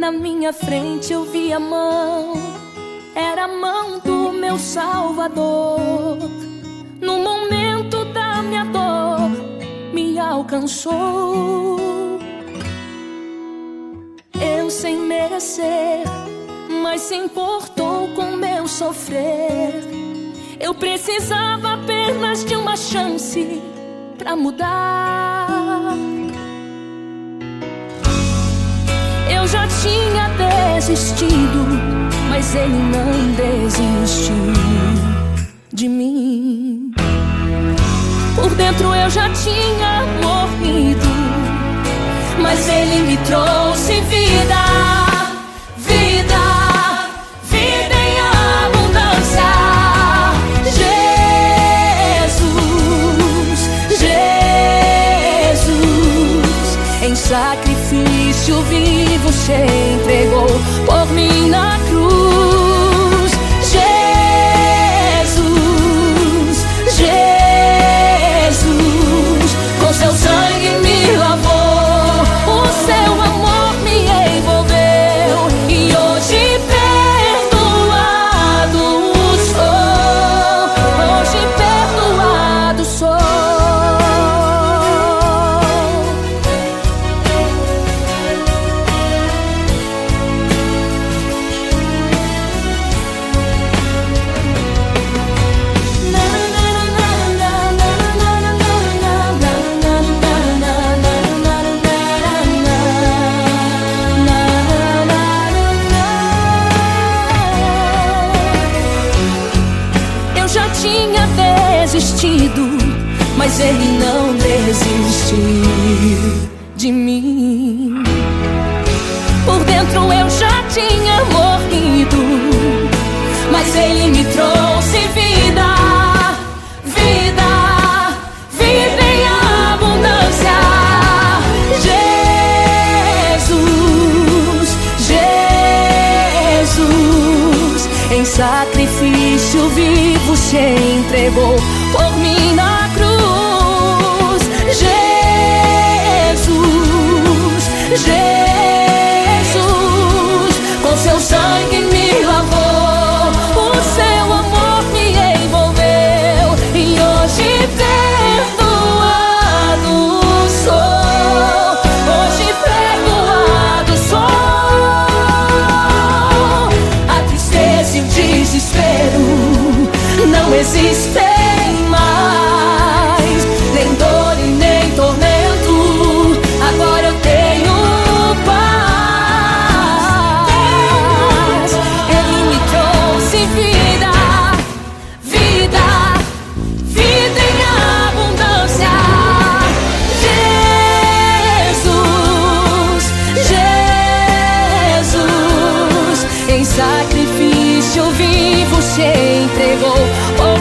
Na minha frente eu vi a mão, era a mão do meu Salvador. No momento da minha dor, me alcançou. Eu sem merecer, mas se importou com meu sofrer. Eu precisava apenas de uma chance pra mudar. Eu já tinha desistido, mas ele não desistiu de mim. Por dentro eu já tinha morrido, mas ele me trouxe vida. Vida, vida em abundância. Jesus, Jesus, em sacrifício vivo se entregou por mim na cruz. Jesus, Jesus, com seu sangue me lavou, o seu amor me envolveu, e hoje perdoado sou, hoje perdoado sou. Tinha desistido, mas ele não desistiu de mim. Por dentro eu já tinha morrido, mas ele me trouxe vida. Vida, vida em abundância. Jesus, Jesus, em sacrifício vivo se entregou por mim na cruz. Jesus, Jesus, com seu sangue me lavou, o seu amor me envolveu, e hoje perdoado sou, hoje perdoado sou. A tristeza e o desespero não existem mais, nem dor e nem tormento, agora eu tenho paz. Ele me trouxe vida, vida, vida em abundância. Jesus, Jesus, em sacrifício vivo se entregou.